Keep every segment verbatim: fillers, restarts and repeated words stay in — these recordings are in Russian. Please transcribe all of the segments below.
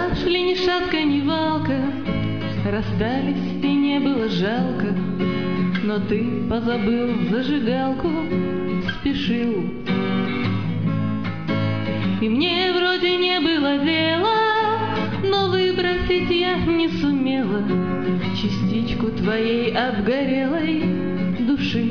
Прошли ни шатка, ни валка, расстались и не было жалко, но ты позабыл зажигалку, спешил. И мне вроде не было дела, но выбросить я не сумела частичку твоей обгорелой души.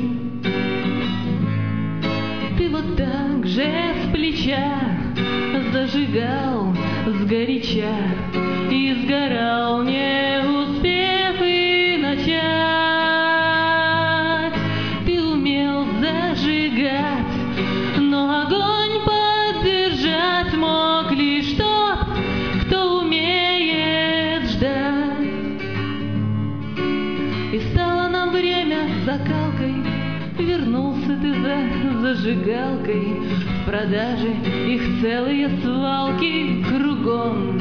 Ты вот так же с плеча зажигал сгоряча и сгорал, не успев и начать. Ты умел зажигать, но огонь поддержать мог лишь тот, кто умеет ждать. И стало нам время закалкой, вернулся ты за зажигалкой, в продаже их целые свалки кругом.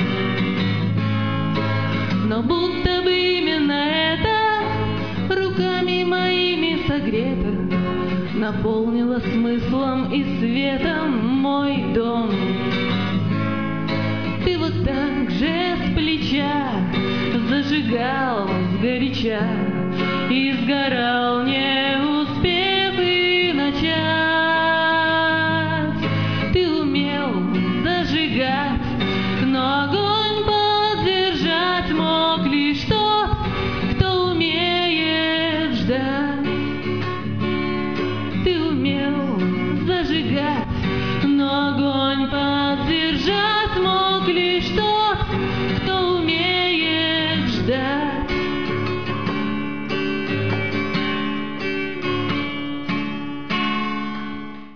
Но будто бы именно это руками моими согрето наполнило смыслом и светом мой дом. Ты вот так же с плеча зажигал сгоряча и сгорал, не